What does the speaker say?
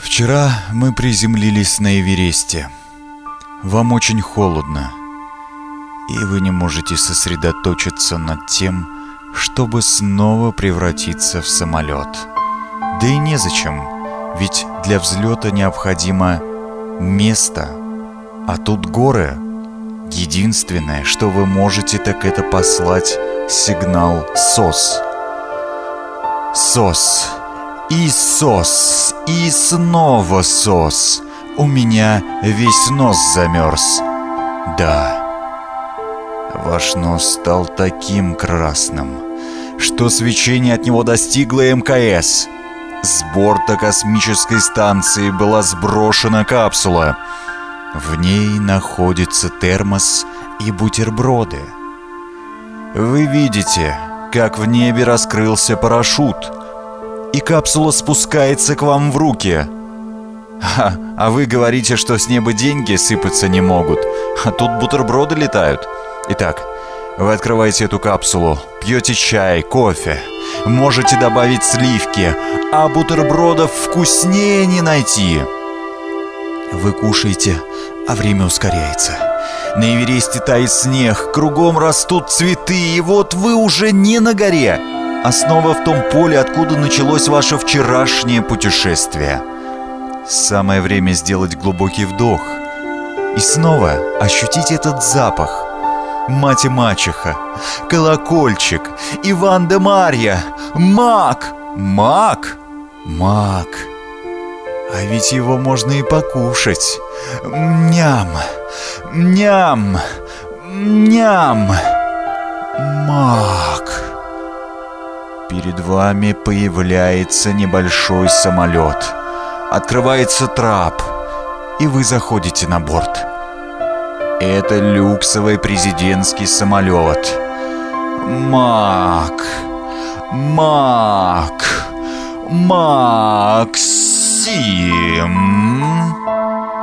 Вчера мы приземлились на Эвересте. Вам очень холодно, и вы не можете сосредоточиться над тем, чтобы снова превратиться в самолет. Да и незачем, ведь для взлета необходимо место, а тут горы. Единственное, что вы можете, так это послать сигнал СОС. СОС. И СОС. И снова СОС. У меня весь нос замерз. Да. Ваш нос стал таким красным, что свечение от него достигло МКС. С борта космической станции была сброшена капсула. В ней находится термос и бутерброды. Вы видите, как в небе раскрылся парашют, и капсула спускается к вам в руки. А вы говорите, что с неба деньги сыпаться не могут, а тут бутерброды летают. Итак, вы открываете эту капсулу, пьете чай, кофе, можете добавить сливки, а бутербродов вкуснее не найти. Вы кушаете, а время ускоряется. На Эвересте тает снег, кругом растут цветы, и вот вы уже не на горе, а снова в том поле, откуда началось ваше вчерашнее путешествие. Самое время сделать глубокий вдох и снова ощутить этот запах. Мать и мачеха, колокольчик, Иван де Марья, мак, мак, мак. А ведь его можно и покушать. Ням, ням, ням. Мак. Перед вами появляется небольшой самолет. Открывается трап, и вы заходите на борт. Это люксовый президентский самолет. Мак, мак, Максим.